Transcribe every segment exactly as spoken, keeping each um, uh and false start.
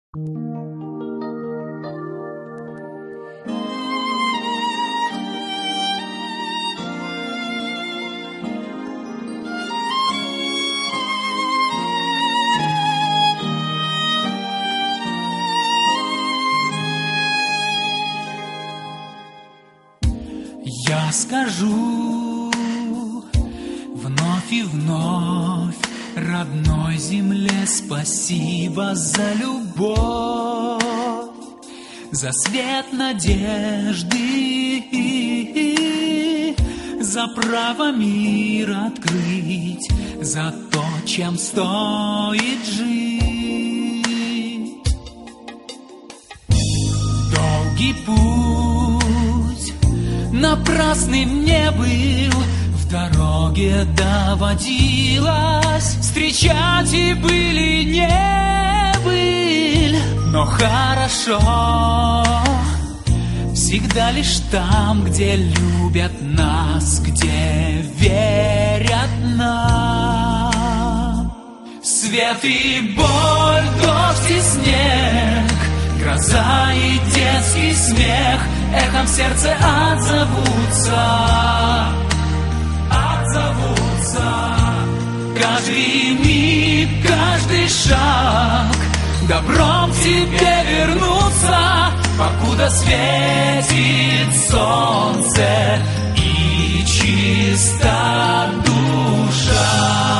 Я скажу вновь и вновь родной земле спасибо за любовь, за свет надежды, за право мир открыть, за то, чем стоит жить. Долгий путь напрасным не был, в дороге доводилось встречать и были, не быль, но хорошо всегда лишь там, где любят нас, где верят нам. Свет и боль, дождь и снег, гроза и детский смех эхом в сердце отзовутся, отзовутся. Каждый миг, каждый шаг добром к тебе вернуться, покуда светит солнце и чиста душа.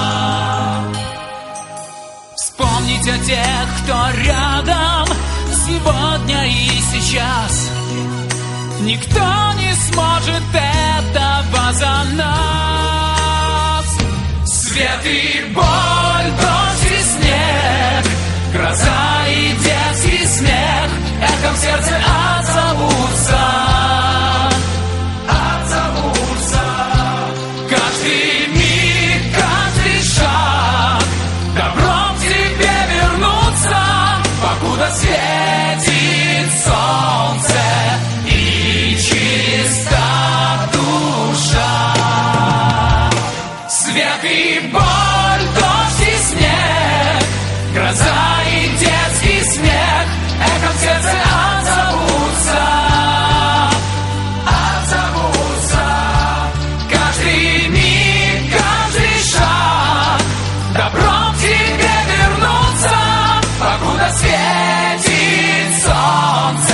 Вспомнить о тех, кто рядом сегодня и сейчас. Никто не сможет этого за нас. Свет и боль, дождь и снег, гроза и детский смех эхом в сердце отзовутся, отзовутся. Каждый миг, каждый шаг добром к тебе вернуться, покуда светит солнце и чиста душа. Свет и боль, дождь и снег, гроза и детский смех эхом в сердце отзовутся, отзовутся. Каждый миг, каждый шаг добром к тебе вернуться, покуда светит солнце